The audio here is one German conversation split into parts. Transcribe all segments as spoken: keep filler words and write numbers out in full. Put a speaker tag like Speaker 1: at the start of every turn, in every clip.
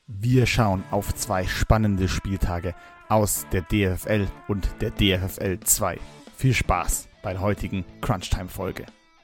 Speaker 1: Wir schauen auf zwei spannende Spieltage aus der D F F L und der D F F L zwei. Viel Spaß bei der heutigen Crunchtime-Folge.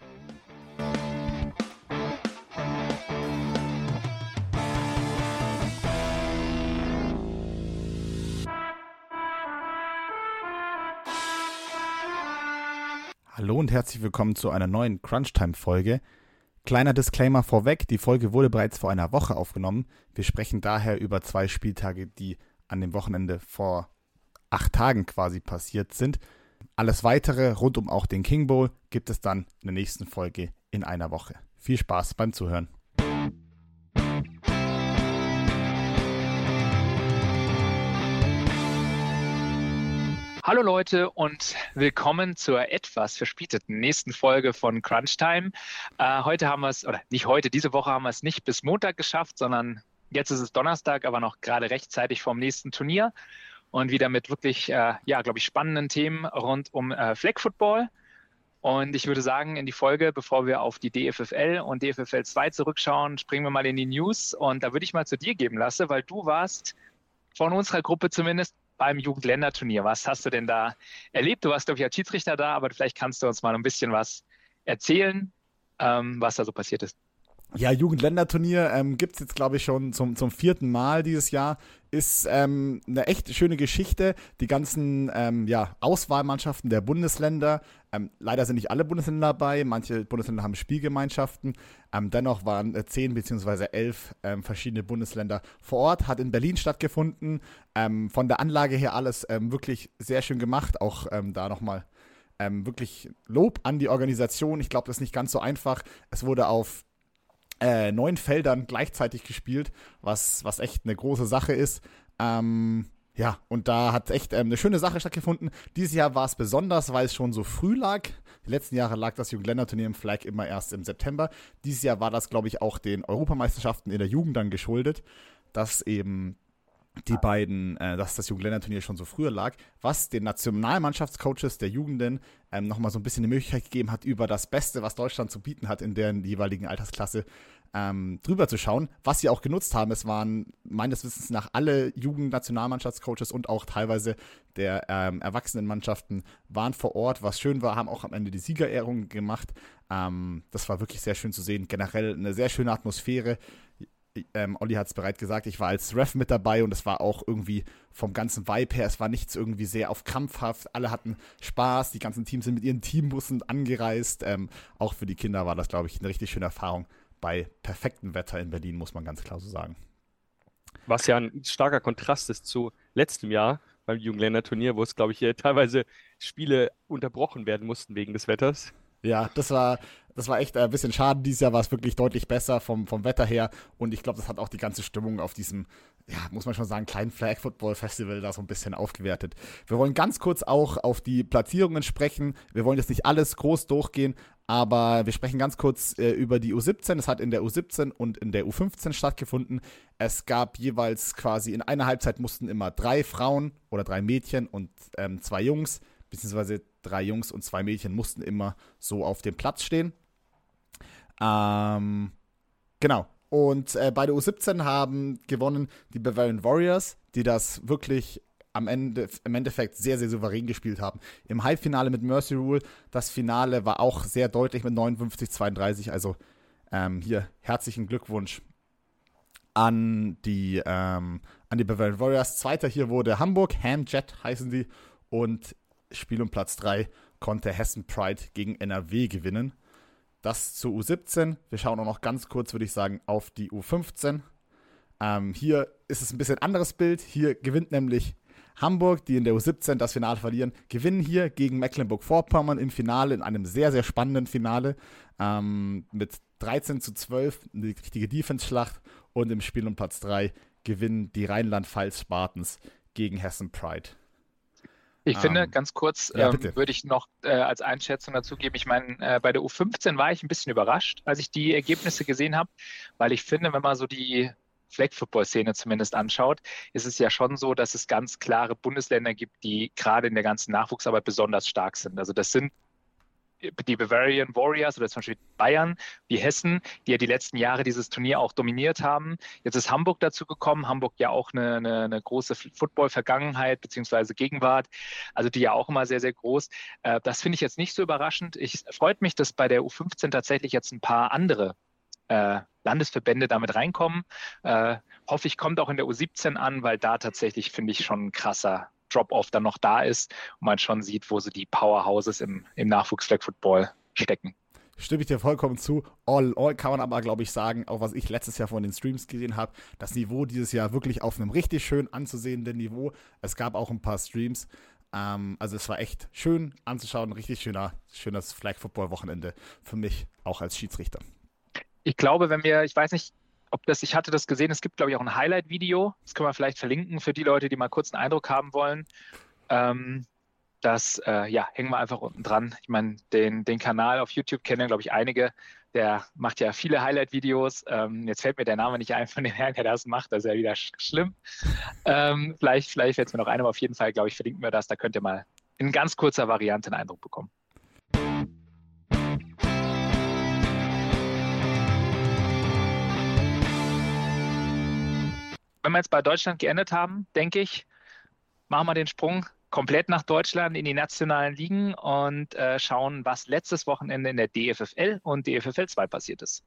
Speaker 1: Hallo und herzlich willkommen zu einer neuen Crunchtime-Folge. Kleiner Disclaimer vorweg, die Folge wurde bereits vor einer Woche aufgenommen. Wir sprechen daher über zwei Spieltage, die an dem Wochenende vor acht Tagen quasi passiert sind. Alles Weitere rund um auch den King Bowl gibt es dann in der nächsten Folge in einer Woche. Viel Spaß beim Zuhören.
Speaker 2: Hallo Leute und willkommen zur etwas verspäteten nächsten Folge von Crunchtime. Äh, heute haben wir es, oder nicht heute, diese Woche haben wir es nicht bis Montag geschafft, sondern jetzt ist es Donnerstag, aber noch gerade rechtzeitig vorm nächsten Turnier und wieder mit wirklich, äh, ja, glaube ich, spannenden Themen rund um äh, Flag Football. Und ich würde sagen, in die Folge, bevor wir auf die D F F L und D F F L zwei zurückschauen, springen wir mal in die News und da würde ich mal zu dir geben lassen, weil du warst von unserer Gruppe zumindest beim Jugendländerturnier. Was hast du denn da erlebt? Du warst, glaube ich, als Schiedsrichter da, aber vielleicht kannst du uns mal ein bisschen was erzählen, ähm, was da so passiert ist.
Speaker 1: Ja, Jugendländerturnier ähm, gibt es jetzt, glaube ich, schon zum, zum vierten Mal dieses Jahr. Ist ähm, eine echt schöne Geschichte. Die ganzen ähm, ja, Auswahlmannschaften der Bundesländer, ähm, leider sind nicht alle Bundesländer dabei, manche Bundesländer haben Spielgemeinschaften. Ähm, dennoch waren äh, zehn bzw. elf ähm, verschiedene Bundesländer vor Ort. Hat in Berlin stattgefunden. Ähm, von der Anlage her alles ähm, wirklich sehr schön gemacht. Auch ähm, da nochmal ähm, wirklich Lob an die Organisation. Ich glaube, das ist nicht ganz so einfach. Es wurde auf Äh, neun Feldern gleichzeitig gespielt, was, was echt eine große Sache ist. Ähm, ja, und da hat echt ähm, eine schöne Sache stattgefunden. Dieses Jahr war es besonders, weil es schon so früh lag. Die letzten Jahre lag das Jugendländerturnier im Flag immer erst im September. Dieses Jahr war das, glaube ich, auch den Europameisterschaften in der Jugend dann geschuldet, dass eben die beiden, äh, dass das Jugendländerturnier schon so früher lag, was den Nationalmannschaftscoaches der Jugenden ähm, nochmal so ein bisschen die Möglichkeit gegeben hat, über das Beste, was Deutschland zu bieten hat in der jeweiligen Altersklasse, ähm, drüber zu schauen, was sie auch genutzt haben. Es waren meines Wissens nach alle Jugendnationalmannschaftscoaches und auch teilweise der ähm, Erwachsenenmannschaften waren vor Ort, was schön war, haben auch am Ende die Siegerehrung gemacht. Ähm, das war wirklich sehr schön zu sehen. Generell eine sehr schöne Atmosphäre. Ähm, Olli hat es bereits gesagt, ich war als Ref mit dabei und es war auch irgendwie vom ganzen Vibe her, es war nichts irgendwie sehr auf krampfhaft, alle hatten Spaß, die ganzen Teams sind mit ihren Teambussen angereist, ähm, auch für die Kinder war das, glaube ich, eine richtig schöne Erfahrung bei perfektem Wetter in Berlin, muss man ganz klar so sagen.
Speaker 3: Was ja ein starker Kontrast ist zu letztem Jahr beim Jugendländerturnier, wo es, glaube ich, hier teilweise Spiele unterbrochen werden mussten wegen des Wetters.
Speaker 1: Ja, das war, das war echt ein bisschen schade. Dieses Jahr war es wirklich deutlich besser vom, vom Wetter her. Und ich glaube, das hat auch die ganze Stimmung auf diesem, ja, muss man schon sagen, kleinen Flag Football Festival da so ein bisschen aufgewertet. Wir wollen ganz kurz auch auf die Platzierungen sprechen. Wir wollen jetzt nicht alles groß durchgehen, aber wir sprechen ganz kurz äh, über die U siebzehn. Es hat in der U siebzehn und in der U fünfzehn stattgefunden. Es gab jeweils quasi in einer Halbzeit mussten immer drei Frauen oder drei Mädchen und ähm, zwei Jungs, beziehungsweise drei Jungs und zwei Mädchen mussten immer so auf dem Platz stehen. Ähm, genau. Und äh, bei der U siebzehn haben gewonnen die Bavarian Warriors, die das wirklich am Ende, im Endeffekt sehr, sehr souverän gespielt haben. Im Halbfinale mit Mercy Rule, das Finale war auch sehr deutlich mit neunundfünfzig zweiunddreißig. Also ähm, hier herzlichen Glückwunsch an die, ähm, an die Bavarian Warriors. Zweiter hier wurde Hamburg, Hamjet heißen die. Und Spiel um Platz drei konnte Hessen Pride gegen N R W gewinnen. Das zur U siebzehn. Wir schauen auch noch ganz kurz, würde ich sagen, auf die U fünfzehn. Ähm, hier ist es ein bisschen anderes Bild. Hier gewinnt nämlich Hamburg, die in der U siebzehn das Finale verlieren, gewinnen hier gegen Mecklenburg-Vorpommern im Finale, in einem sehr, sehr spannenden Finale. Ähm, mit dreizehn zu zwölf, eine richtige Defense-Schlacht. Und im Spiel um Platz drei gewinnen die Rheinland-Pfalz Spartans gegen Hessen Pride.
Speaker 2: Ich finde,
Speaker 1: Ähm,
Speaker 2: ganz kurz,
Speaker 1: ja,
Speaker 2: ähm, würde ich noch äh, als Einschätzung dazu geben, ich meine, äh, bei der U fünfzehn war ich ein bisschen überrascht, als ich die Ergebnisse gesehen habe, weil ich finde, wenn man so die Flag-Football-Szene zumindest anschaut, ist es ja schon so, dass es ganz klare Bundesländer gibt, die gerade in der ganzen Nachwuchsarbeit besonders stark sind. Also das sind die Bavarian Warriors oder zum Beispiel Bayern, wie Hessen, die ja die letzten Jahre dieses Turnier auch dominiert haben. Jetzt ist Hamburg dazu gekommen. Hamburg ja auch eine, eine, eine große Football-Vergangenheit beziehungsweise Gegenwart, also die ja auch immer sehr, sehr groß. Äh, das finde ich jetzt nicht so überraschend. Es freut mich, dass bei der U fünfzehn tatsächlich jetzt ein paar andere äh, Landesverbände damit reinkommen. Äh, hoffe ich, kommt auch in der U siebzehn an, weil da tatsächlich, finde ich, schon ein krasser Drop-Off dann noch da ist und man schon sieht, wo so die Powerhouses im, im Nachwuchs-Flag-Football stecken.
Speaker 1: Stimme ich dir vollkommen zu. All in all kann man aber, glaube ich, sagen, auch was ich letztes Jahr von den Streams gesehen habe, das Niveau dieses Jahr wirklich auf einem richtig schön anzusehenden Niveau. Es gab auch ein paar Streams. Ähm, also es war echt schön anzuschauen. Ein richtig schöner, schönes Flag-Football-Wochenende für mich, auch als Schiedsrichter.
Speaker 2: Ich glaube, wenn wir, ich weiß nicht, ob das, ich hatte das gesehen, es gibt, glaube ich, auch ein Highlight-Video. Das können wir vielleicht verlinken für die Leute, die mal kurz einen Eindruck haben wollen. Ähm, das, äh, ja, hängen wir einfach unten dran. Ich meine, den, den Kanal auf YouTube kennen, glaube ich, einige. Der macht ja viele Highlight-Videos. Ähm, jetzt fällt mir der Name nicht ein von dem Herrn, der das macht. Das ist ja wieder sch- schlimm. Ähm, vielleicht vielleicht fällt es mir noch ein, aber auf jeden Fall, glaube ich, verlinken wir das. Da könnt ihr mal in ganz kurzer Variante einen Eindruck bekommen. Wenn wir jetzt bei Deutschland geendet haben, denke ich, machen wir den Sprung komplett nach Deutschland in die nationalen Ligen und äh, schauen, was letztes Wochenende in der D F F L und D F F L zwei passiert ist.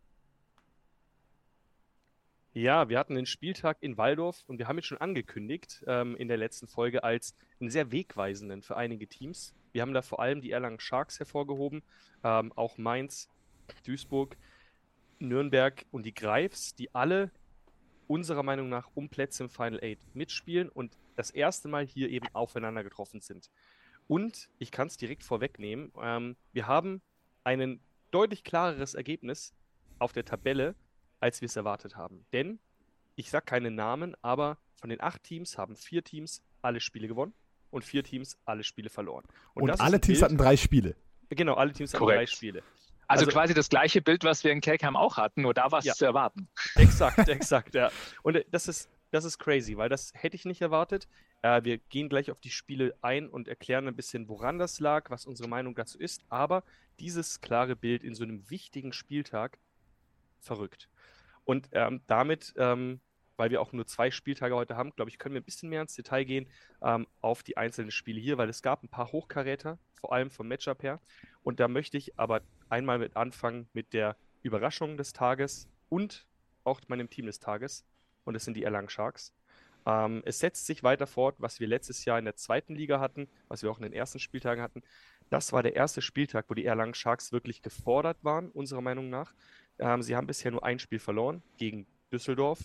Speaker 3: Ja, wir hatten den Spieltag in Walldorf und wir haben ihn schon angekündigt ähm, in der letzten Folge als einen sehr wegweisenden für einige Teams. Wir haben da vor allem die Erlangen Sharks hervorgehoben, ähm, auch Mainz, Duisburg, Nürnberg und die Greifs, die alle unserer Meinung nach um Plätze im Final Eight mitspielen und das erste Mal hier eben aufeinander getroffen sind. Und ich kann es direkt vorwegnehmen, ähm, wir haben ein deutlich klareres Ergebnis auf der Tabelle, als wir es erwartet haben. Denn, ich sage keine Namen, aber von den acht Teams haben vier Teams alle Spiele gewonnen und vier Teams alle Spiele verloren.
Speaker 1: Und, und alle Teams Bild, hatten drei Spiele.
Speaker 3: Genau, alle Teams hatten
Speaker 2: Korrekt.
Speaker 3: drei Spiele.
Speaker 2: Also,
Speaker 3: Also
Speaker 2: quasi das gleiche Bild, was wir in Kelkheim auch hatten, nur da war es
Speaker 3: ja.
Speaker 2: zu erwarten.
Speaker 3: Exakt, exakt, ja. Und das ist, das ist crazy, weil das hätte ich nicht erwartet. Äh, wir gehen gleich auf die Spiele ein und erklären ein bisschen, woran das lag, was unsere Meinung dazu ist. Aber dieses klare Bild in so einem wichtigen Spieltag, verrückt. Und ähm, damit, ähm, weil wir auch nur zwei Spieltage heute haben, glaube ich, können wir ein bisschen mehr ins Detail gehen ähm, auf die einzelnen Spiele hier, weil es gab ein paar Hochkaräter, vor allem vom Matchup her. Und da möchte ich aber einmal mit anfangen mit der Überraschung des Tages und auch meinem Team des Tages. Und das sind die Erlangen Sharks. Ähm, es setzt sich weiter fort, was wir letztes Jahr in der zweiten Liga hatten, was wir auch in den ersten Spieltagen hatten. Das war der erste Spieltag, wo die Erlangen Sharks wirklich gefordert waren, unserer Meinung nach. Ähm, sie haben bisher nur ein Spiel verloren gegen Düsseldorf.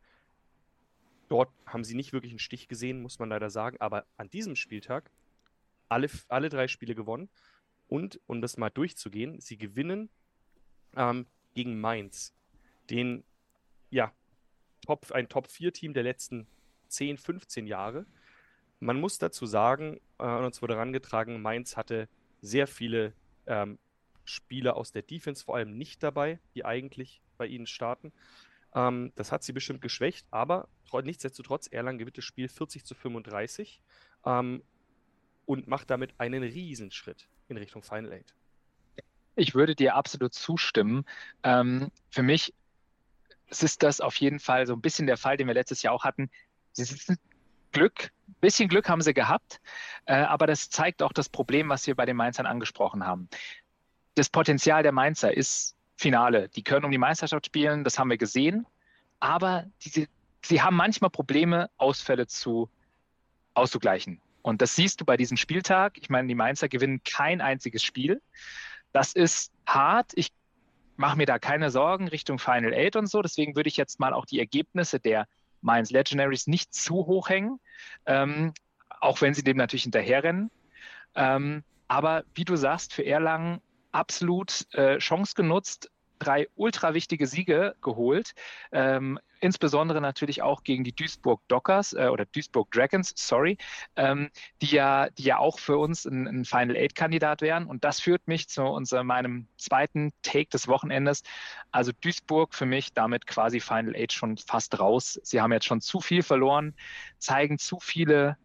Speaker 3: Dort haben sie nicht wirklich einen Stich gesehen, muss man leider sagen. Aber an diesem Spieltag alle, alle drei Spiele gewonnen. Und, um das mal durchzugehen, sie gewinnen ähm, gegen Mainz, den, ja, Top, ein Top vier Team der letzten zehn, fünfzehn Jahre. Man muss dazu sagen, äh, uns wurde herangetragen, Mainz hatte sehr viele ähm, Spieler aus der Defense vor allem nicht dabei, die eigentlich bei ihnen starten. Ähm, das hat sie bestimmt geschwächt, aber nichtsdestotrotz, Erlangen gewinnt das Spiel vierzig zu fünfunddreißig ähm, und macht damit einen Riesenschritt in Richtung Final Eight.
Speaker 2: Ich würde dir absolut zustimmen. Ähm, für mich ist das auf jeden Fall so ein bisschen der Fall, den wir letztes Jahr auch hatten. Sie sind Glück, ein bisschen Glück haben sie gehabt, äh, aber das zeigt auch das Problem, was wir bei den Mainzern angesprochen haben. Das Potenzial der Mainzer ist Finale. Die können um die Meisterschaft spielen, das haben wir gesehen, aber diese, sie haben manchmal Probleme, Ausfälle zu auszugleichen. Und das siehst du bei diesem Spieltag. Ich meine, die Mainzer gewinnen kein einziges Spiel. Das ist hart. Ich mache mir da keine Sorgen Richtung Final Eight und so. Deswegen würde ich jetzt mal auch die Ergebnisse der Mainz Legendaries nicht zu hoch hängen, ähm, auch wenn sie dem natürlich hinterherrennen. Ähm, aber wie du sagst, für Erlangen absolut äh, Chance genutzt, drei ultra wichtige Siege geholt, ähm, insbesondere natürlich auch gegen die Duisburg Dockers äh, oder Duisburg Dragons, sorry, ähm, die ja, die ja auch für uns ein, ein Final Eight Kandidat wären. Und das führt mich zu unserem, meinem zweiten Take des Wochenendes. Also Duisburg für mich damit quasi Final Eight schon fast raus. Sie haben jetzt schon zu viel verloren, zeigen zu viele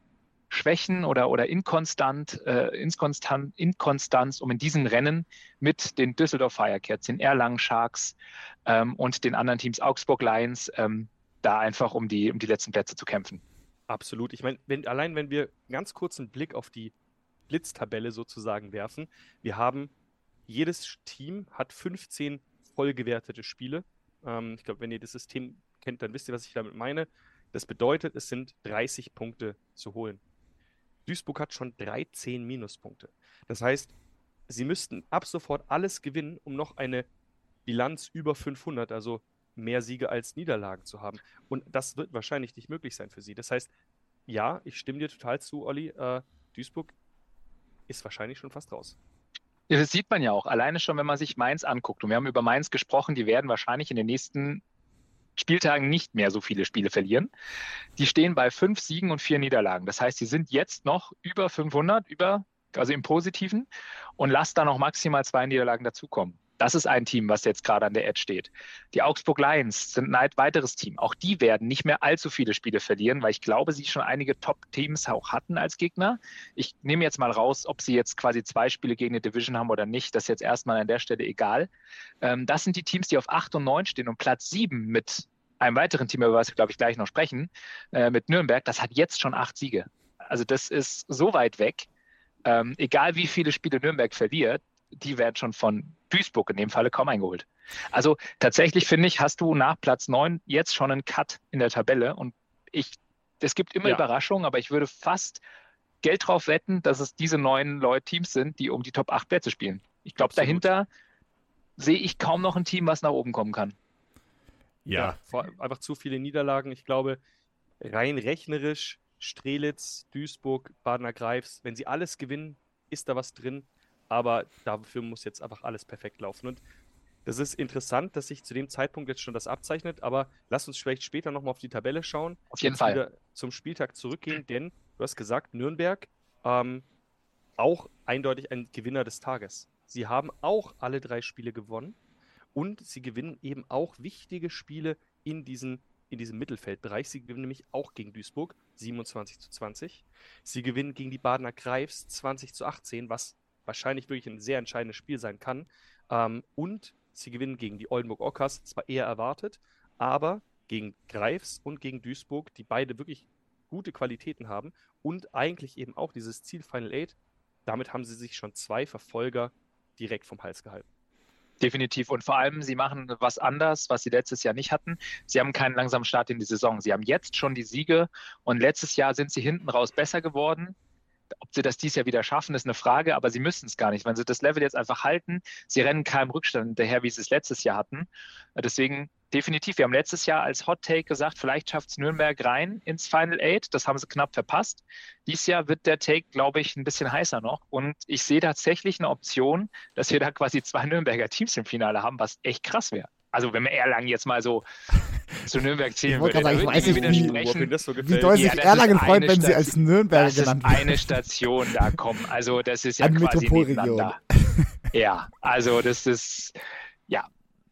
Speaker 2: Schwächen oder, oder inkonstant, äh, inkonstant, Inkonstanz, um in diesen Rennen mit den Düsseldorf Firecats, den Erlangen Sharks ähm, und den anderen Teams Augsburg Lions ähm, da einfach um die, um die letzten Plätze zu kämpfen.
Speaker 3: Absolut. Ich meine, wenn, allein wenn wir ganz kurz einen Blick auf die Blitztabelle sozusagen werfen, wir haben, jedes Team hat fünfzehn vollgewertete Spiele. Ähm, ich glaube, wenn ihr das System kennt, dann wisst ihr, was ich damit meine. Das bedeutet, es sind dreißig Punkte zu holen. Duisburg hat schon dreizehn Minuspunkte. Das heißt, sie müssten ab sofort alles gewinnen, um noch eine Bilanz über fünfhundert, also mehr Siege als Niederlagen zu haben. Und das wird wahrscheinlich nicht möglich sein für sie. Das heißt, ja, ich stimme dir total zu, Olli. Äh, Duisburg ist wahrscheinlich schon fast raus.
Speaker 2: Ja, das sieht man ja auch. Alleine schon, wenn man sich Mainz anguckt. Und wir haben über Mainz gesprochen, die werden wahrscheinlich in den nächsten Spieltagen nicht mehr so viele Spiele verlieren. Die stehen bei fünf Siegen und vier Niederlagen. Das heißt, sie sind jetzt noch über fünfhundert, über, also im Positiven, und lasst da noch maximal zwei Niederlagen dazukommen. Das ist ein Team, was jetzt gerade an der Edge steht. Die Augsburg Lions sind ein weiteres Team. Auch die werden nicht mehr allzu viele Spiele verlieren, weil ich glaube, sie schon einige Top-Teams auch hatten als Gegner. Ich nehme jetzt mal raus, ob sie jetzt quasi zwei Spiele gegen eine Division haben oder nicht. Das ist jetzt erstmal an der Stelle egal. Ähm, das sind die Teams, die auf acht und neun stehen, und Platz sieben mit einem weiteren Team, über was wir, glaube ich, gleich noch sprechen, äh, mit Nürnberg, das hat jetzt schon acht Siege. Also das ist so weit weg. Ähm, egal wie viele Spiele Nürnberg verliert, die werden schon von Duisburg in dem Falle kaum eingeholt. Also tatsächlich, finde ich, hast du nach Platz neun jetzt schon einen Cut in der Tabelle, und ich, es gibt immer
Speaker 3: Ja.
Speaker 2: Überraschungen, aber ich würde fast Geld drauf wetten, dass es diese neuen Leute Teams sind, die um die Top acht Plätze spielen. Ich glaube, dahinter sehe ich kaum noch ein Team, was nach oben kommen kann.
Speaker 3: Ja,
Speaker 1: Ja,
Speaker 3: vor, einfach zu viele Niederlagen. Ich glaube, rein rechnerisch, Strelitz, Duisburg, Badener Greifs, wenn sie alles gewinnen, ist da was drin. Aber dafür muss jetzt einfach alles perfekt laufen. Und das ist interessant, dass sich zu dem Zeitpunkt jetzt schon das abzeichnet. Aber lass uns vielleicht später nochmal auf die Tabelle schauen.
Speaker 2: Auf jeden
Speaker 3: Jetzt
Speaker 2: Fall.
Speaker 3: wieder zum Spieltag zurückgehen, denn du hast gesagt, Nürnberg ähm, auch eindeutig ein Gewinner des Tages. Sie haben auch alle drei Spiele gewonnen. Und sie gewinnen eben auch wichtige Spiele in, diesen, in diesem Mittelfeldbereich. Sie gewinnen nämlich auch gegen Duisburg siebenundzwanzig zu zwanzig. Sie gewinnen gegen die Badener Greifs zwanzig zu achtzehn, was wahrscheinlich wirklich ein sehr entscheidendes Spiel sein kann. Ähm, und sie gewinnen gegen die Oldenburg Ockers, zwar eher erwartet, aber gegen Greifs und gegen Duisburg, die beide wirklich gute Qualitäten haben und eigentlich eben auch dieses Ziel Final Eight. Damit haben sie sich schon zwei Verfolger direkt vom Hals gehalten.
Speaker 2: Definitiv. Und vor allem, sie machen was anders, was sie letztes Jahr nicht hatten. Sie haben keinen langsamen Start in die Saison. Sie haben jetzt schon die Siege, und letztes Jahr sind sie hinten raus besser geworden. Ob sie das dieses Jahr wieder schaffen, ist eine Frage, aber sie müssen es gar nicht. Wenn sie das Level jetzt einfach halten, sie rennen keinem Rückstand hinterher, wie sie es letztes Jahr hatten. Deswegen definitiv, wir haben letztes Jahr als Hot Take gesagt, vielleicht schafft es Nürnberg rein ins Final Eight. Das haben sie knapp verpasst. Dieses Jahr wird der Take, glaube ich, ein bisschen heißer noch. Und ich sehe tatsächlich eine Option, dass wir da quasi zwei Nürnberger Teams im Finale haben, was echt krass wäre. Also wenn wir Erlangen jetzt mal so zu Nürnberg zählen
Speaker 1: Ich wollte
Speaker 2: würde,
Speaker 1: gerade sagen,
Speaker 2: dann
Speaker 1: ich
Speaker 2: würden
Speaker 1: weiß
Speaker 2: wir
Speaker 1: nicht,
Speaker 2: wieder
Speaker 1: wie-
Speaker 2: sprechen.
Speaker 3: das so
Speaker 1: Wie
Speaker 3: gefällt.
Speaker 1: doll sich
Speaker 2: Ja, das
Speaker 1: Erlangen
Speaker 2: ist
Speaker 1: freut,
Speaker 2: eine
Speaker 1: wenn sie
Speaker 2: Station-
Speaker 1: als Nürnberger
Speaker 2: Das ist
Speaker 1: genannt werden.
Speaker 2: eine Station da kommen. Also das ist ja
Speaker 1: Eine
Speaker 2: quasi
Speaker 1: Metropolregion.
Speaker 2: nebeneinander. Ja, also das ist, ja,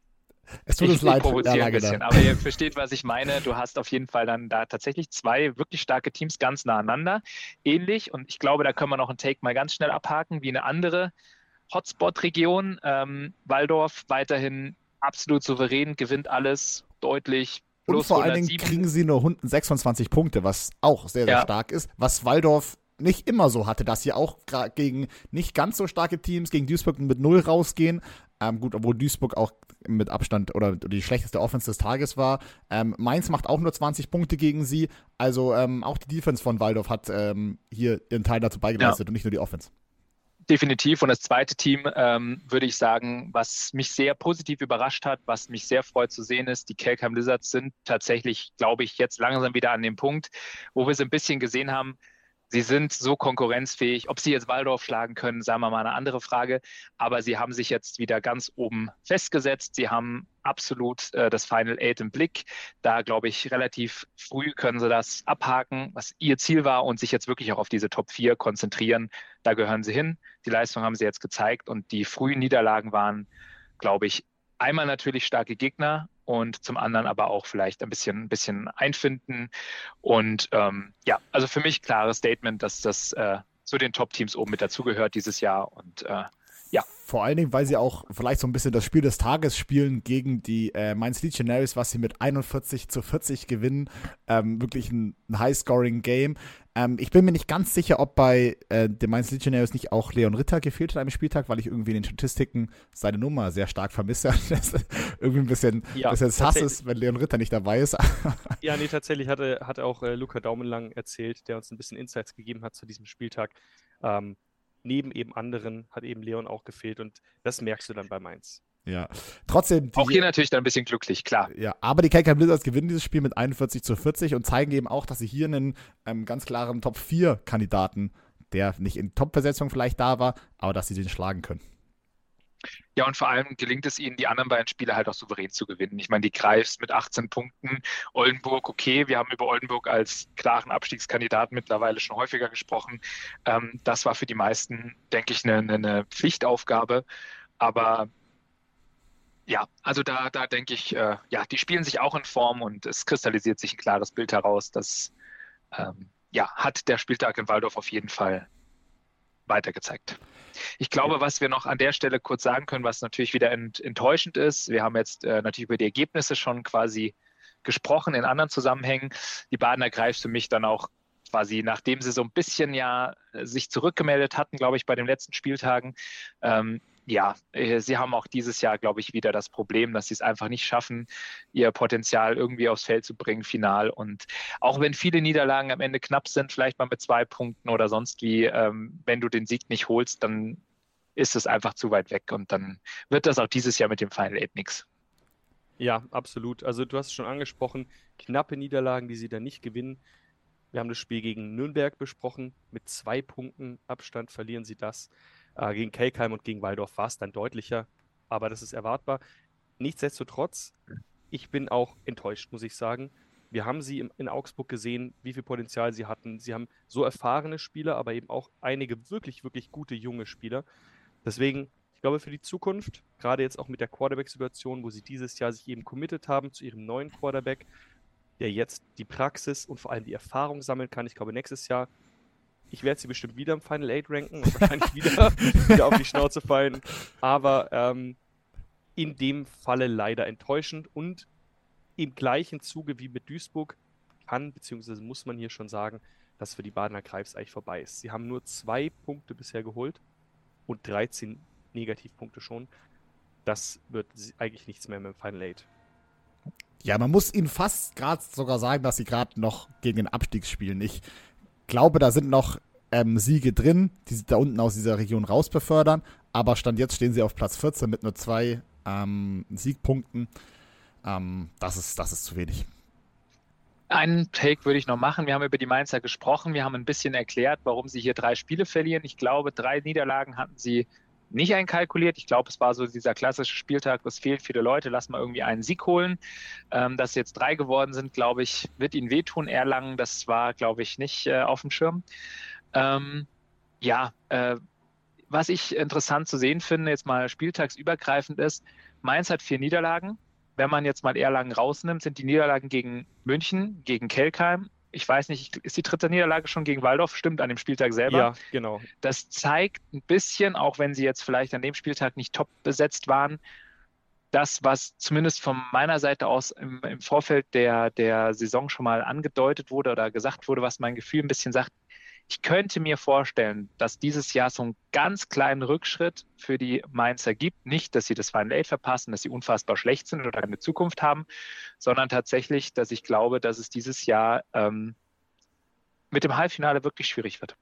Speaker 1: Es tut
Speaker 2: ich,
Speaker 1: uns
Speaker 2: ich
Speaker 1: leid,
Speaker 2: provoziere ein
Speaker 1: Erlangen.
Speaker 2: bisschen. Aber ihr versteht, was ich meine. Du hast auf jeden Fall dann da tatsächlich zwei wirklich starke Teams ganz nah aneinander. Ähnlich, und ich glaube, da können wir noch einen Take mal ganz schnell abhaken, wie eine andere Hotspot-Region. Ähm, Waldorf weiterhin absolut souverän, gewinnt alles deutlich.
Speaker 1: Und
Speaker 2: Plus
Speaker 1: vor allen Dingen
Speaker 2: hundertsieben.
Speaker 1: kriegen sie nur sechsundzwanzig Punkte, was auch sehr, sehr
Speaker 2: Ja.
Speaker 1: stark ist. Was Waldorf nicht immer so hatte, dass sie auch gra- gegen nicht ganz so starke Teams, gegen Duisburg mit null rausgehen. Ähm, gut, obwohl Duisburg auch mit Abstand oder die schlechteste Offense des Tages war. Ähm, Mainz macht auch nur zwanzig Punkte gegen sie. Also ähm, auch die Defense von Waldorf hat ähm, hier ihren Teil dazu beigeleistet und nicht nur die Offense.
Speaker 2: Definitiv. Und das zweite Team, ähm, würde ich sagen, was mich sehr positiv überrascht hat, was mich sehr freut zu sehen ist, die Kelkheim Lizards sind tatsächlich, glaube ich, jetzt langsam wieder an dem Punkt, wo wir so ein bisschen gesehen haben, sie sind so konkurrenzfähig. Ob sie jetzt Waldorf schlagen können, sagen wir mal, eine andere Frage. Aber sie haben sich jetzt wieder ganz oben festgesetzt. Sie haben absolut äh, das Final Eight im Blick. Da, glaube ich, relativ früh können sie das abhaken, was ihr Ziel war, und sich jetzt wirklich auch auf diese Top vier konzentrieren. Da gehören sie hin. Die Leistung haben sie jetzt gezeigt, und die frühen Niederlagen waren, glaube ich, einmal natürlich starke Gegner, und zum anderen aber auch vielleicht ein bisschen, ein bisschen einfinden. Und ähm, ja, also für mich klares Statement, dass das äh, zu den Top-Teams oben mit dazugehört dieses Jahr. Und äh, ja.
Speaker 1: Vor allen Dingen, weil sie auch vielleicht so ein bisschen das Spiel des Tages spielen gegen die äh, Mainz Legionaries, was sie mit einundvierzig zu vierzig gewinnen. Ähm, wirklich ein, ein High-Scoring-Game. Ähm, ich bin mir nicht ganz sicher, ob bei äh, den Mainz Legionaries nicht auch Leon Ritter gefehlt hat am Spieltag, weil ich irgendwie in den Statistiken seine Nummer sehr stark vermisse. Das ist irgendwie ein bisschen,
Speaker 3: Ja,
Speaker 1: bisschen Hass ist, wenn Leon Ritter nicht dabei ist.
Speaker 3: Ja, nee, tatsächlich hatte, hatte auch äh, Luca Daumenlang erzählt, der uns ein bisschen Insights gegeben hat zu diesem Spieltag. Ähm, neben eben anderen hat eben Leon auch gefehlt und das merkst du dann bei Mainz.
Speaker 1: Ja, trotzdem.
Speaker 2: Die, auch hier natürlich dann ein bisschen glücklich, klar.
Speaker 1: Ja, aber die K K Blizzards gewinnen dieses Spiel mit einundvierzig zu vierzig und zeigen eben auch, dass sie hier einen ähm, ganz klaren Top vier Kandidaten, der nicht in Top-Besetzung vielleicht da war, aber dass sie den schlagen können.
Speaker 2: Ja, und vor allem gelingt es ihnen, die anderen beiden Spiele halt auch souverän zu gewinnen. Ich meine, die Greifs mit achtzehn Punkten, Oldenburg, okay, wir haben über Oldenburg als klaren Abstiegskandidaten mittlerweile schon häufiger gesprochen. Ähm, das war für die meisten, denke ich, eine, eine Pflichtaufgabe. Aber ja, also da, da denke ich, äh, ja, die spielen sich auch in Form und es kristallisiert sich ein klares Bild heraus. Das ähm, ja, hat der Spieltag in Walldorf auf jeden Fall weitergezeigt. Ich glaube, was wir noch an der Stelle kurz sagen können, was natürlich wieder ent, enttäuschend ist, wir haben jetzt äh, natürlich über die Ergebnisse schon quasi gesprochen in anderen Zusammenhängen. Die Badener Greifs für mich dann auch quasi, nachdem sie so ein bisschen ja sich zurückgemeldet hatten, glaube ich, bei den letzten Spieltagen, ähm, ja, äh, sie haben auch dieses Jahr, glaube ich, wieder das Problem, dass sie es einfach nicht schaffen, ihr Potenzial irgendwie aufs Feld zu bringen, final. Und auch wenn viele Niederlagen am Ende knapp sind, vielleicht mal mit zwei Punkten oder sonst wie, ähm, wenn du den Sieg nicht holst, dann ist es einfach zu weit weg. Und dann wird das auch dieses Jahr mit dem Final Eight nichts.
Speaker 3: Ja, absolut. Also du hast es schon angesprochen, knappe Niederlagen, die sie dann nicht gewinnen. Wir haben das Spiel gegen Nürnberg besprochen. Mit zwei Punkten Abstand verlieren sie das. Äh, gegen Kelkheim und gegen Walldorf war es dann deutlicher, aber das ist erwartbar. Nichtsdestotrotz, ich bin auch enttäuscht, muss ich sagen. Wir haben sie im, in Augsburg gesehen, wie viel Potenzial sie hatten. Sie haben so erfahrene Spieler, aber eben auch einige wirklich, wirklich gute junge Spieler. Deswegen, ich glaube, für die Zukunft, gerade jetzt auch mit der Quarterback-Situation, wo sie dieses Jahr sich eben committed haben zu ihrem neuen Quarterback, der jetzt die Praxis und vor allem die Erfahrung sammeln kann. Ich glaube, nächstes Jahr, ich werde sie bestimmt wieder im Final Eight ranken und wahrscheinlich wieder, wieder auf die Schnauze fallen. Aber ähm, in dem Falle leider enttäuschend und im gleichen Zuge wie mit Duisburg kann, beziehungsweise muss man hier schon sagen, dass für die Badener Greifs eigentlich vorbei ist. Sie haben nur zwei Punkte bisher geholt und dreizehn Negativpunkte schon. Das wird eigentlich nichts mehr mit dem Final Eight.
Speaker 1: Ja, man muss ihnen fast gerade sogar sagen, dass sie gerade noch gegen den Abstieg spielen. Ich glaube, da sind noch ähm, Siege drin, die sie da unten aus dieser Region raus befördern. Aber Stand jetzt stehen sie auf Platz vierzehn mit nur zwei ähm, Siegpunkten. Ähm, das ist, das ist zu wenig.
Speaker 2: Einen Take würde ich noch machen. Wir haben über die Mainzer gesprochen. Wir haben ein bisschen erklärt, warum sie hier drei Spiele verlieren. Ich glaube, drei Niederlagen hatten sie nicht einkalkuliert. Ich glaube, es war so dieser klassische Spieltag, es fehlen viele Leute, lass mal irgendwie einen Sieg holen. Ähm, dass jetzt drei geworden sind, glaube ich, wird ihnen wehtun. Erlangen, das war, glaube ich, nicht äh, auf dem Schirm. Ähm, ja, äh, was ich interessant zu sehen finde, jetzt mal spieltagsübergreifend ist, Mainz hat vier Niederlagen. Wenn man jetzt mal Erlangen rausnimmt, sind die Niederlagen gegen München, gegen Kelkheim. Ich weiß nicht, ist die dritte Niederlage schon gegen Walldorf? Stimmt, an dem Spieltag selber.
Speaker 3: Ja, genau.
Speaker 2: Das zeigt ein bisschen, auch wenn sie jetzt vielleicht an dem Spieltag nicht top besetzt waren, das, was zumindest von meiner Seite aus im, im Vorfeld der, der Saison schon mal angedeutet wurde oder gesagt wurde, was mein Gefühl ein bisschen sagt. Ich könnte mir vorstellen, dass dieses Jahr so einen ganz kleinen Rückschritt für die Mainzer gibt. Nicht, dass sie das Final Eight verpassen, dass sie unfassbar schlecht sind oder keine Zukunft haben, sondern tatsächlich, dass ich glaube, dass es dieses Jahr ähm, mit dem Halbfinale wirklich schwierig wird.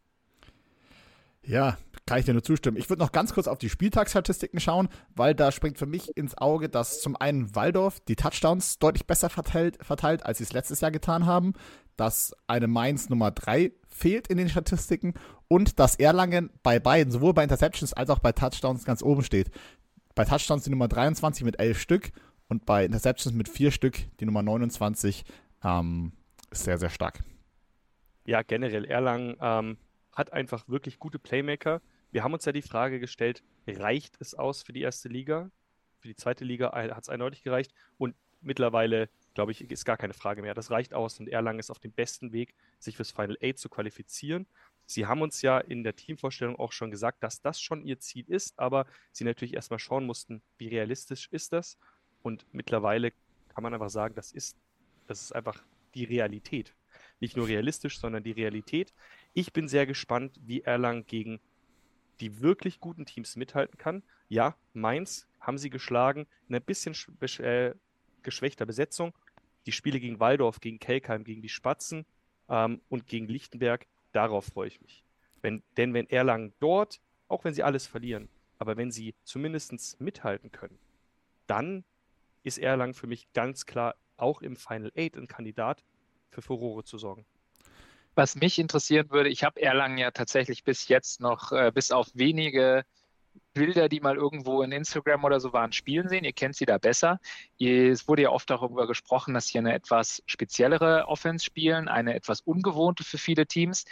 Speaker 1: Ja, kann ich dir nur zustimmen. Ich würde noch ganz kurz auf die Spieltagsstatistiken schauen, weil da springt für mich ins Auge, dass zum einen Walldorf die Touchdowns deutlich besser verteilt, verteilt als sie es letztes Jahr getan haben, dass eine Mainz Nummer drei fehlt in den Statistiken und dass Erlangen bei beiden, sowohl bei Interceptions als auch bei Touchdowns, ganz oben steht. Bei Touchdowns die Nummer dreiundzwanzig mit elf Stück und bei Interceptions mit vier Stück die Nummer neunundzwanzig ähm, ist sehr, sehr stark.
Speaker 3: Ja, generell Erlangen ähm, hat einfach wirklich gute Playmaker. Wir haben uns ja die Frage gestellt, reicht es aus für die erste Liga? für die zweite Liga hat es eindeutig gereicht. Und mittlerweile, glaube ich, ist gar keine Frage mehr. Das reicht aus und Erlangen ist auf dem besten Weg, sich fürs Final Eight zu qualifizieren. Sie haben uns ja in der Teamvorstellung auch schon gesagt, dass das schon ihr Ziel ist, aber sie natürlich erstmal schauen mussten, wie realistisch ist das. Und mittlerweile kann man einfach sagen, das ist, das ist einfach die Realität. Nicht nur realistisch, sondern die Realität. Ich bin sehr gespannt, wie Erlangen gegen die wirklich guten Teams mithalten kann. Ja, Mainz haben sie geschlagen, in ein bisschen äh, geschwächter Besetzung. Die Spiele gegen Walldorf, gegen Kelkheim, gegen die Spatzen ähm, und gegen Lichtenberg, darauf freue ich mich. Wenn, denn wenn Erlangen dort, auch wenn sie alles verlieren, aber wenn sie zumindest mithalten können, dann ist Erlangen für mich ganz klar auch im Final Eight ein Kandidat für Furore zu sorgen.
Speaker 2: Was mich interessieren würde, ich habe Erlangen ja tatsächlich bis jetzt noch, äh, bis auf wenige Bilder, die mal irgendwo in Instagram oder so waren, spielen sehen. Ihr kennt sie da besser. Es wurde ja oft darüber gesprochen, dass sie eine etwas speziellere Offense spielen, eine etwas ungewohnte für viele Teams.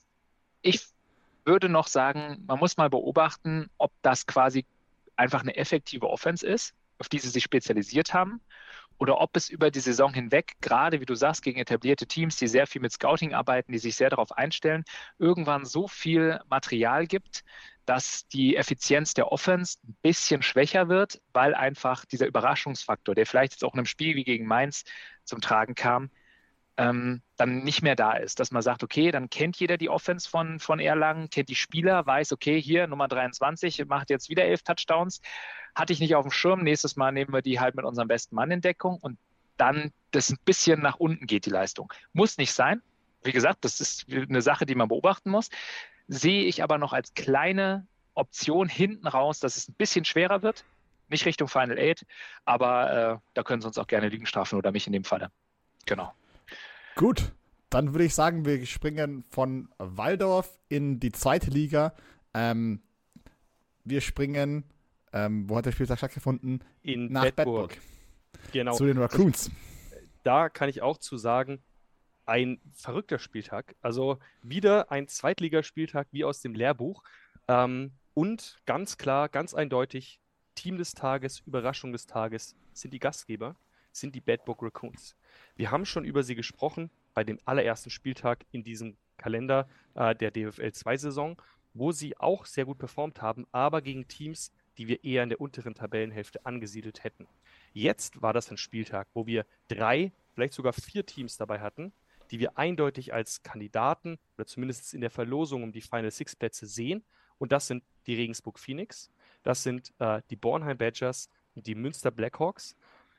Speaker 2: Ich würde noch sagen, man muss mal beobachten, ob das quasi einfach eine effektive Offense ist, auf die sie sich spezialisiert haben, oder ob es über die Saison hinweg, gerade wie du sagst, gegen etablierte Teams, die sehr viel mit Scouting arbeiten, die sich sehr darauf einstellen, irgendwann so viel Material gibt, dass die Effizienz der Offense ein bisschen schwächer wird, weil einfach dieser Überraschungsfaktor, der vielleicht jetzt auch in einem Spiel wie gegen Mainz zum Tragen kam, ähm, dann nicht mehr da ist. Dass man sagt, okay, dann kennt jeder die Offense von, von Erlangen, kennt die Spieler, weiß, okay, hier Nummer dreiundzwanzig, macht jetzt wieder elf Touchdowns. Hatte ich nicht auf dem Schirm. Nächstes Mal nehmen wir die halt mit unserem besten Mann in Deckung und dann das ein bisschen nach unten geht, die Leistung. Muss nicht sein. Wie gesagt, das ist eine Sache, die man beobachten muss. Sehe ich aber noch als kleine Option hinten raus, dass es ein bisschen schwerer wird. Nicht Richtung Final Eight, aber äh, da können sie uns auch gerne liegen strafen oder mich in dem Falle. Genau.
Speaker 1: Gut, dann würde ich sagen, wir springen von Walldorf in die zweite Liga. Ähm, wir springen, ähm, wo hat der Spieltag stattgefunden?
Speaker 3: In
Speaker 1: Nach
Speaker 3: Bedburg.
Speaker 1: Bedburg.
Speaker 3: Genau.
Speaker 1: Zu den Raccoons.
Speaker 3: Da kann ich auch zu sagen, ein verrückter Spieltag. Also wieder ein Zweitligaspieltag wie aus dem Lehrbuch. Ähm, und ganz klar, ganz eindeutig, Team des Tages, Überraschung des Tages sind die Gastgeber, sind die Bedburg Raccoons. Wir haben schon über sie gesprochen bei dem allerersten Spieltag in diesem Kalender äh, der D F L zwei Saison, wo sie auch sehr gut performt haben, aber gegen Teams, die wir eher in der unteren Tabellenhälfte angesiedelt hätten. Jetzt war das ein Spieltag, wo wir drei, vielleicht sogar vier Teams dabei hatten, die wir eindeutig als Kandidaten oder zumindest in der Verlosung um die Final Six Plätze sehen. Und das sind die Regensburg Phoenix, das sind äh, die Bornheim Badgers und die Münster Blackhawks,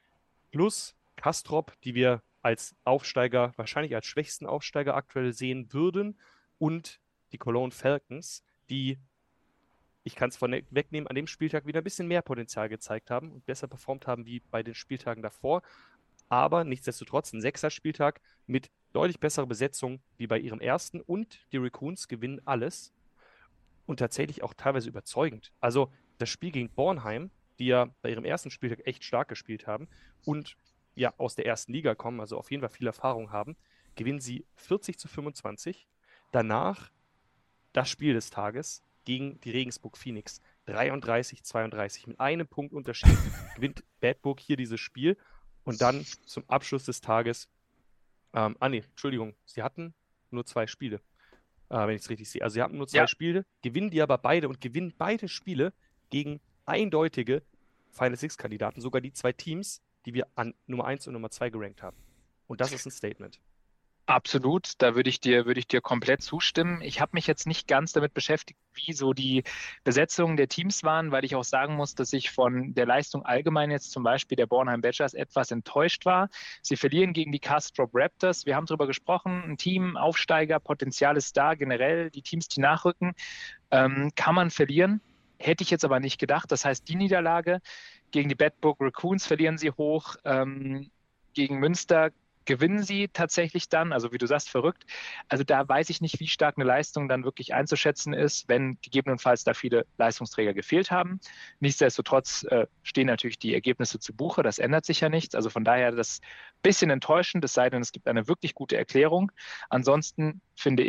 Speaker 3: plus Castrop, die wir als Aufsteiger, wahrscheinlich als schwächsten Aufsteiger aktuell sehen würden, und die Cologne Falcons, die, ich kann es vorwegnehmen, an dem Spieltag wieder ein bisschen mehr Potenzial gezeigt haben und besser performt haben wie bei den Spieltagen davor. Aber nichtsdestotrotz ein Sechser-Spieltag mit deutlich besserer Besetzung wie bei ihrem ersten, und die Raccoons gewinnen alles und tatsächlich auch teilweise überzeugend. Also das Spiel gegen Bornheim, die ja bei ihrem ersten Spieltag echt stark gespielt haben und ja aus der ersten Liga kommen, also auf jeden Fall viel Erfahrung haben, gewinnen sie vierzig zu fünfundzwanzig. Danach das Spiel des Tages gegen die Regensburg Phoenix, dreiunddreißig zweiunddreißig. Mit einem Punkt Unterschied gewinnt Bedburg hier dieses Spiel. Und dann zum Abschluss des Tages, ähm, ah nee, Entschuldigung, sie hatten nur zwei Spiele, äh, wenn ich es richtig sehe. Also sie hatten nur zwei
Speaker 2: Ja.
Speaker 3: Spiele, gewinnen die aber beide und gewinnen beide Spiele gegen eindeutige Final Six Kandidaten, sogar die zwei Teams, die wir an Nummer eins und Nummer zwei gerankt haben. Und das ist ein Statement.
Speaker 2: Absolut, da würde ich dir, würde ich dir komplett zustimmen. Ich habe mich jetzt nicht ganz damit beschäftigt, wie so die Besetzungen der Teams waren, weil ich auch sagen muss, dass ich von der Leistung allgemein jetzt zum Beispiel der Bornheim Badgers etwas enttäuscht war. Sie verlieren gegen die Castrop Raptors. Wir haben darüber gesprochen, ein Team, Aufsteiger, Potenzial ist da, generell die Teams, die nachrücken, ähm, kann man verlieren. Hätte ich jetzt aber nicht gedacht. Das heißt, die Niederlage gegen die Bedburg Raccoons verlieren sie hoch, ähm, gegen Münster gewinnen sie tatsächlich dann, also wie du sagst, verrückt. Also da weiß ich nicht, wie stark eine Leistung dann wirklich einzuschätzen ist, wenn gegebenenfalls da viele Leistungsträger gefehlt haben. Nichtsdestotrotz äh, stehen natürlich die Ergebnisse zu Buche, das ändert sich ja nichts. Also von daher das ein bisschen enttäuschend, es sei denn, es gibt eine wirklich gute Erklärung. Ansonsten finde ich,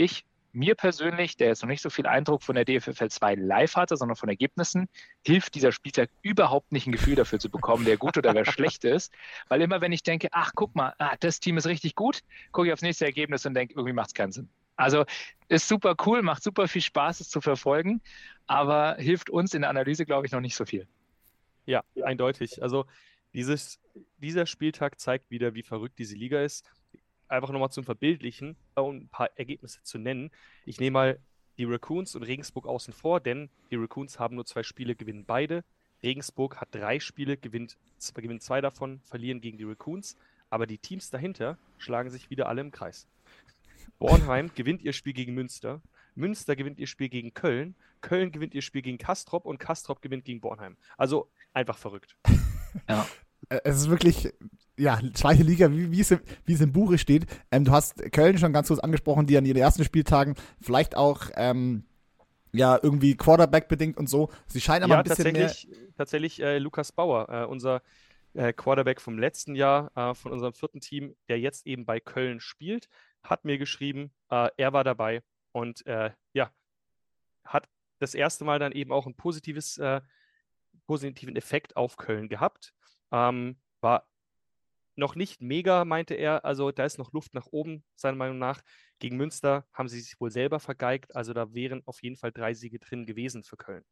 Speaker 2: mir persönlich, der jetzt noch nicht so viel Eindruck von der D F L zwei live hatte, sondern von Ergebnissen, hilft dieser Spieltag überhaupt nicht, ein Gefühl dafür zu bekommen, wer gut oder wer schlecht ist. Weil immer, wenn ich denke, ach, guck mal, ah, das Team ist richtig gut, gucke ich aufs nächste Ergebnis und denke, irgendwie macht es keinen Sinn. Also ist super cool, macht super viel Spaß, es zu verfolgen, aber hilft uns in der Analyse, glaube ich, noch nicht so viel.
Speaker 3: Ja, eindeutig. Also dieses, dieser Spieltag zeigt wieder, wie verrückt diese Liga ist. Einfach nochmal zum Verbildlichen, um ein paar Ergebnisse zu nennen. Ich nehme mal die Raccoons und Regensburg außen vor, denn die Raccoons haben nur zwei Spiele, gewinnen beide. Regensburg hat drei Spiele, gewinnt, gewinnt zwei davon, verlieren gegen die Raccoons. Aber die Teams dahinter schlagen sich wieder alle im Kreis. Bornheim gewinnt ihr Spiel gegen Münster. Münster gewinnt ihr Spiel gegen Köln. Köln gewinnt ihr Spiel gegen Castrop und Castrop gewinnt gegen Bornheim. Also einfach verrückt.
Speaker 1: Ja. Es ist wirklich, ja, zweite Liga, wie, wie, es, im, wie es im Buche steht. Ähm, du hast Köln schon ganz kurz angesprochen, die an ihren ersten Spieltagen vielleicht auch ähm, ja, irgendwie Quarterback-bedingt und so. Sie scheinen aber
Speaker 3: ja,
Speaker 1: ein bisschen
Speaker 3: tatsächlich,
Speaker 1: mehr...
Speaker 3: tatsächlich äh, Lukas Bauer, äh, unser äh, Quarterback vom letzten Jahr, äh, von unserem vierten Team, der jetzt eben bei Köln spielt, hat mir geschrieben, äh, er war dabei und äh, ja, hat das erste Mal dann eben auch ein positives, äh, positiven Effekt auf Köln gehabt. Ähm, war noch nicht mega, meinte er, also da ist noch Luft nach oben, seiner Meinung nach. Gegen Münster haben sie sich wohl selber vergeigt, also da wären auf jeden Fall drei Siege drin gewesen für Köln.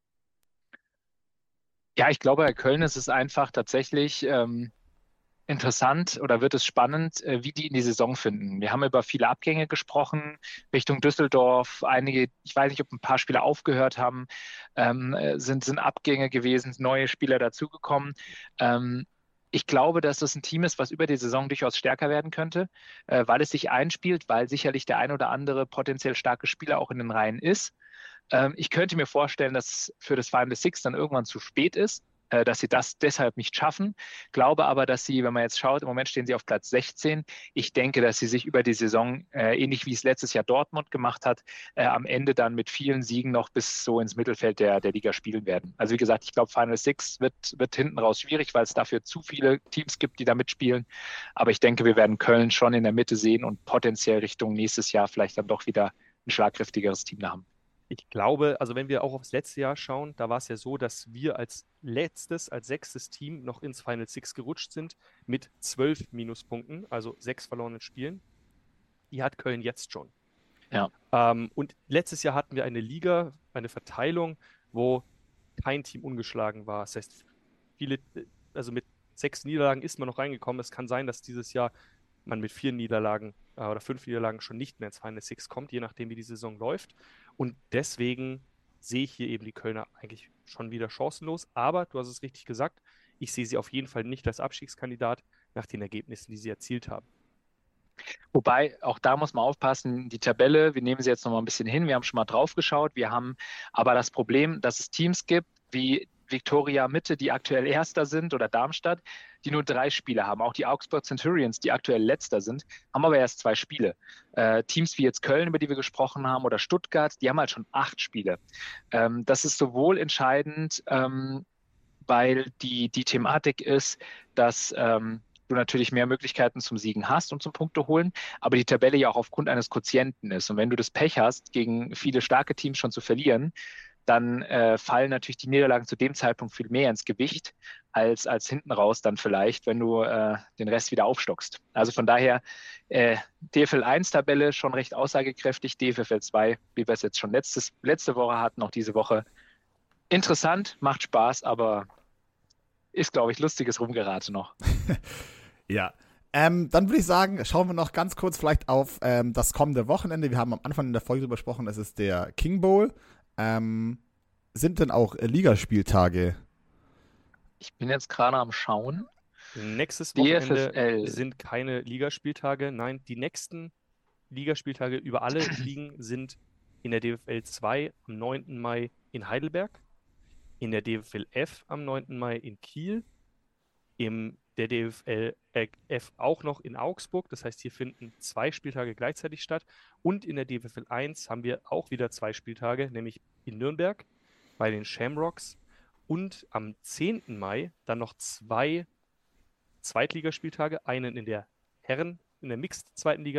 Speaker 2: Ja, ich glaube, bei Köln ist es einfach tatsächlich ähm, interessant oder wird es spannend, äh, wie die in die Saison finden. Wir haben über viele Abgänge gesprochen, Richtung Düsseldorf. Einige, ich weiß nicht, ob ein paar Spieler aufgehört haben, ähm, äh, sind, sind Abgänge gewesen, neue Spieler dazugekommen. Ähm, ich glaube, dass das ein Team ist, was über die Saison durchaus stärker werden könnte, äh, weil es sich einspielt, weil sicherlich der ein oder andere potenziell starke Spieler auch in den Reihen ist. Ähm, ich könnte mir vorstellen, dass für das Final Six dann irgendwann zu spät ist, äh, dass sie das deshalb nicht schaffen. Glaube aber, dass sie, wenn man jetzt schaut, im Moment stehen sie auf Platz sechzehn. Ich denke, dass sie sich über die Saison, äh, ähnlich wie es letztes Jahr Dortmund gemacht hat, äh, am Ende dann mit vielen Siegen noch bis so ins Mittelfeld der, der Liga spielen werden. Also wie gesagt, ich glaube, Final Six wird, wird hinten raus schwierig, weil es dafür zu viele Teams gibt, die da mitspielen. Aber ich denke, wir werden Köln schon in der Mitte sehen und potenziell Richtung nächstes Jahr vielleicht dann doch wieder ein schlagkräftigeres Team haben.
Speaker 3: Ich glaube, also wenn wir auch aufs letzte Jahr schauen, da war es ja so, dass wir als letztes, als sechstes Team noch ins Final Six gerutscht sind mit zwölf Minuspunkten, also sechs verlorenen Spielen. Die hat Köln jetzt schon.
Speaker 2: Ja.
Speaker 3: Ähm, und letztes Jahr hatten wir eine Liga, eine Verteilung, wo kein Team ungeschlagen war. Das heißt, viele, also mit sechs Niederlagen ist man noch reingekommen. Es kann sein, dass dieses Jahr man mit vier Niederlagen äh, oder fünf Niederlagen schon nicht mehr ins Final Six kommt, je nachdem, wie die Saison läuft. Und deswegen sehe ich hier eben die Kölner eigentlich schon wieder chancenlos. Aber du hast es richtig gesagt, ich sehe sie auf jeden Fall nicht als Abstiegskandidat nach den Ergebnissen, die sie erzielt haben.
Speaker 2: Wobei, auch da muss man aufpassen, die Tabelle, wir nehmen sie jetzt noch mal ein bisschen hin, wir haben schon mal drauf geschaut, wir haben aber das Problem, dass es Teams gibt, wie Viktoria Mitte, die aktuell Erster sind, oder Darmstadt, die nur drei Spiele haben. Auch die Augsburg Centurions, die aktuell Letzter sind, haben aber erst zwei Spiele. Äh, Teams wie jetzt Köln, über die wir gesprochen haben, oder Stuttgart, die haben halt schon acht Spiele. Ähm, das ist sowohl entscheidend, ähm, weil die, die Thematik ist, dass ähm, du natürlich mehr Möglichkeiten zum Siegen hast und zum Punkte holen, aber die Tabelle ja auch aufgrund eines Quotienten ist. Und wenn du das Pech hast, gegen viele starke Teams schon zu verlieren, dann äh, fallen natürlich die Niederlagen zu dem Zeitpunkt viel mehr ins Gewicht, als, als hinten raus dann vielleicht, wenn du äh, den Rest wieder aufstockst. Also von daher äh, D F L eins Tabelle schon recht aussagekräftig, D F L zwei, wie wir es jetzt schon letztes, letzte Woche hatten, auch diese Woche. Interessant, macht Spaß, aber ist, glaube ich, lustiges Rumgerate noch.
Speaker 1: Ja. Ähm, dann würde ich sagen, schauen wir noch ganz kurz vielleicht auf ähm, das kommende Wochenende. Wir haben am Anfang in der Folge darüber gesprochen, es ist der King Bowl. Ähm, sind denn auch äh, Ligaspieltage?
Speaker 2: Ich bin jetzt gerade am Schauen.
Speaker 3: Nächstes
Speaker 2: D F
Speaker 3: Wochenende
Speaker 2: L.
Speaker 3: sind keine Ligaspieltage. Nein, die nächsten Ligaspieltage über alle Ligen sind in der D F L zwei am neunten Mai in Heidelberg, in der D F L F am neunten Mai in Kiel, im der D F L F auch noch in Augsburg. Das heißt, hier finden zwei Spieltage gleichzeitig statt. Und in der D F L eins haben wir auch wieder zwei Spieltage, nämlich in Nürnberg bei den Shamrocks und am zehnten Mai dann noch zwei Zweitligaspieltage, einen in der Herren, in der Mixed zweiten Liga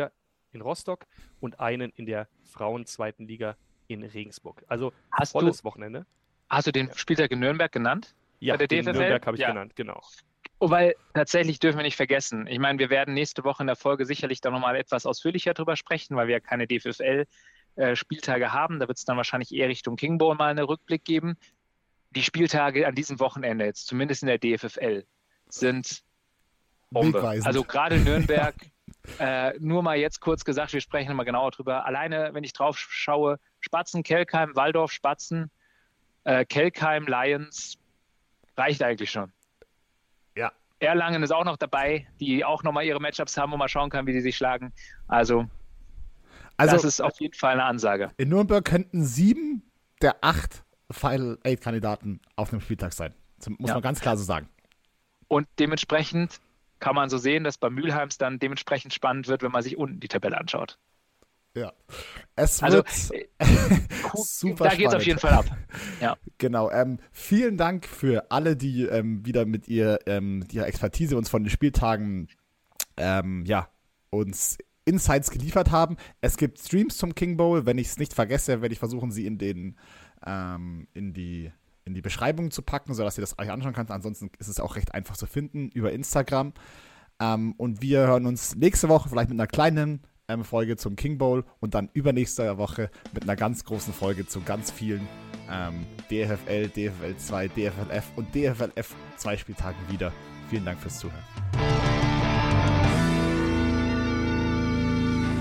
Speaker 3: in Rostock und einen in der Frauen-zweiten Liga in Regensburg. Also
Speaker 2: Hast
Speaker 3: volles
Speaker 2: du,
Speaker 3: Wochenende.
Speaker 2: hast du den
Speaker 3: Ja.
Speaker 2: Spieltag in Nürnberg genannt?
Speaker 3: Ja,
Speaker 2: Bei der
Speaker 3: den
Speaker 2: D F F L?
Speaker 3: Nürnberg habe ich
Speaker 2: Ja.
Speaker 3: genannt, genau.
Speaker 2: Oh, weil tatsächlich dürfen wir nicht vergessen. Ich meine, wir werden nächste Woche in der Folge sicherlich da nochmal etwas ausführlicher drüber sprechen, weil wir ja keine D F F L-Spieltage haben. Da wird es dann wahrscheinlich eher Richtung King Bowl mal einen Rückblick geben. Die Spieltage an diesem Wochenende, jetzt zumindest in der D F F L, sind Bombe.
Speaker 1: Wegweisend.
Speaker 2: Also gerade Nürnberg, äh, nur mal jetzt kurz gesagt, wir sprechen nochmal genauer drüber. Alleine, wenn ich drauf schaue, Spatzen, Kelkheim, Waldorf, Spatzen, äh, Kelkheim, Lions, reicht eigentlich schon.
Speaker 1: Ja.
Speaker 2: Erlangen ist auch noch dabei, die auch nochmal ihre Matchups haben, wo man schauen kann, wie die sich schlagen. Also,
Speaker 1: Also
Speaker 2: das ist auf jeden Fall eine Ansage.
Speaker 1: in Nürnberg könnten sieben der acht Final Eight Kandidaten auf einem Spieltag sein. Das muss
Speaker 2: Ja.
Speaker 1: man ganz klar so sagen.
Speaker 2: Und dementsprechend kann man so sehen, dass bei Mülheims dann dementsprechend spannend wird, wenn man sich unten die Tabelle anschaut.
Speaker 1: Ja. Es
Speaker 2: Also,
Speaker 1: wird
Speaker 2: äh,
Speaker 1: super
Speaker 2: da geht es
Speaker 1: spannend.
Speaker 2: auf jeden Fall ab. Ja.
Speaker 1: Genau. Ähm, vielen Dank für alle, die ähm, wieder mit ihr, ähm, ihrer Expertise uns von den Spieltagen ähm, ja, uns Insights geliefert haben. Es gibt Streams zum King Bowl. Wenn ich es nicht vergesse, werde ich versuchen, sie in den ähm, in die in die Beschreibung zu packen, sodass ihr das euch anschauen könnt. Ansonsten ist es auch recht einfach zu finden über Instagram. Ähm, und wir hören uns nächste Woche vielleicht mit einer kleinen ähm, Folge zum King Bowl und dann übernächste Woche mit einer ganz großen Folge zu ganz vielen ähm, D F F L, D F F L zwei, D F L F und D F L F zwei Spieltagen wieder. Vielen Dank fürs Zuhören.